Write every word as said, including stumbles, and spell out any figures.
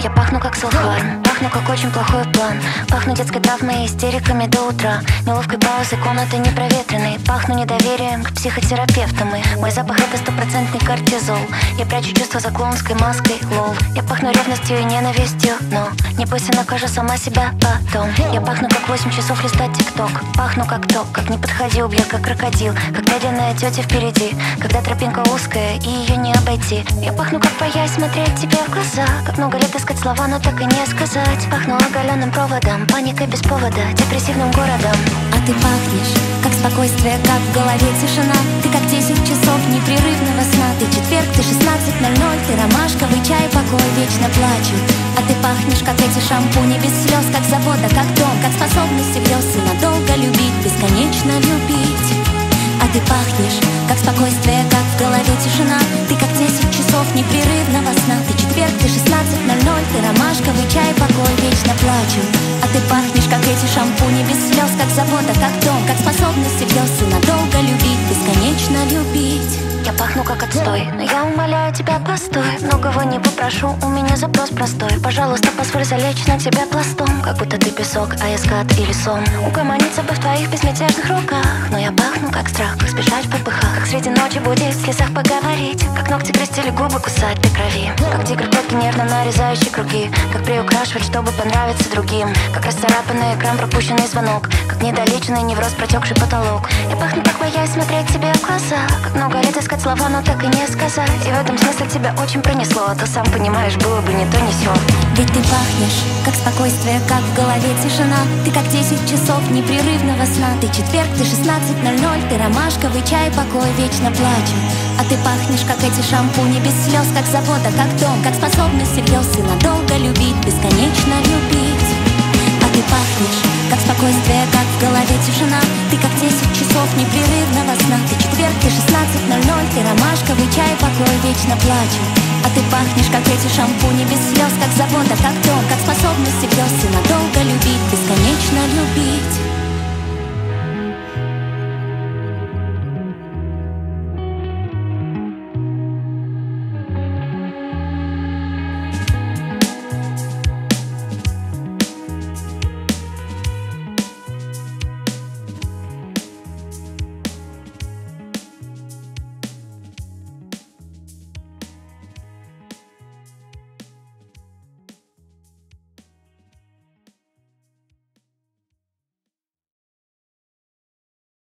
Я пахну как селфхарм, пахну как очень плохой план. Пахну детской травмой и истериками до утра, неловкой паузой комнаты непроветренной. Пахну недоверием к психотерапевтам, и мой запах это стопроцентный кортизол. Я прячу чувства за клоунской маской, лол. Я пахну ревностью и ненавистью, но не бойся, накажу сама себя потом. Я пахну как восемь часов листать тикток. Пахну как ток, как не подходи, убьет как крокодил, как медленная тетя впереди, когда тропинка узкая и ее не обойти. Я пахну как боясь смотреть тебе в глаза, как много лет искать слова, но так и не сказать. Пахну оголенным проводом, паникой без повода, депрессивным городом. А ты пахнешь как спокойствие, как в голове тишина. Ты как десять часов непрерывного сна. Ты четверг, ты шестнадцать ноль ноль. Ты ромашковый чай, покой, вечно плачу. А ты пахнешь как эти шампуни без слез, как забота, как дом, как способность грез и надолго любить, бесконечно любить. А ты пахнешь как спокойствие, как в голове тишина. Ты как десять часов непрерывного сна. Ты четверг, ты шестнадцать ноль ноль. Ты ромашковый чай, покой, вечно плачу. А ты пахнешь как эти шампуни без слез, как забота, как дом, как способность грез и надолго любить, бесконечно любить. Я пахну как отстой, но я умоляю тебя, постой. Многого не попрошу, у меня запрос простой. Пожалуйста, позволь залечь на тебя пластом, как будто ты песок, а я скат или сон. Угомониться бы в твоих безмятежных руках. Но я пахну как страх, как сбежать в попыхах, как среди ночи будить, в слезах поговорить, как ногти крестили губы, кусать до крови, как тигр клетки нервно нарезающий круги, как приукрашивать, чтобы понравиться другим, как расцарапанный экран, пропущенный звонок, как недолеченный невроз, протекший потолок. Я пахну как боясь смотреть тебе в глаза, как много лет искать слова, но так и не сказать. И в этом смысле тебя очень пронесло, а то сам понимаешь, было бы не то, не сё. Ведь ты пахнешь как спокойствие, как в голове тишина. Ты как десять часов непрерывного сна. Ты четверг, ты шестнадцать ноль ноль. Ты ромашковый чай, покой, вечно плачу. А ты пахнешь как эти шампуни без слез, как забота, как дом, как способность грез и надолго любить, бесконечно любить. А ты пахнешь как спокойствие, как в голове тишина. Ты как десять часов непрерывного сна. Ты четверг, ты шестнадцать ноль ноль. Ты ромашковый чай, покой, вечно плачу. А ты пахнешь как эти шампуни без слез, как забота, как дом, как способность грез и надолго любить, бесконечно любить.